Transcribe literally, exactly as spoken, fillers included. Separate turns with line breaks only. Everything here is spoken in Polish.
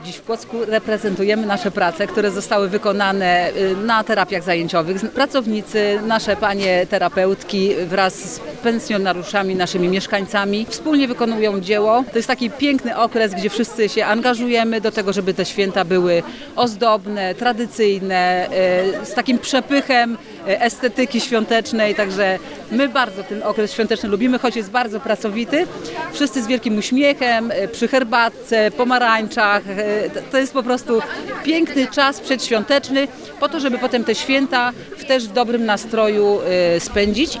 Dziś w Kłodzku reprezentujemy nasze prace, które zostały wykonane na terapiach zajęciowych. Pracownicy, nasze panie terapeutki wraz z pensjonariuszami, naszymi mieszkańcami wspólnie wykonują dzieło. To jest taki piękny okres, gdzie wszyscy się angażujemy do tego, żeby te święta były ozdobne, tradycyjne, z takim przepychem estetyki świątecznej. Także my bardzo ten okres świąteczny lubimy, choć jest bardzo pracowity. Wszyscy z wielkim uśmiechem, przy herbatce, pomarańczach. To jest po prostu piękny czas przedświąteczny po to, żeby potem te święta w też dobrym nastroju spędzić.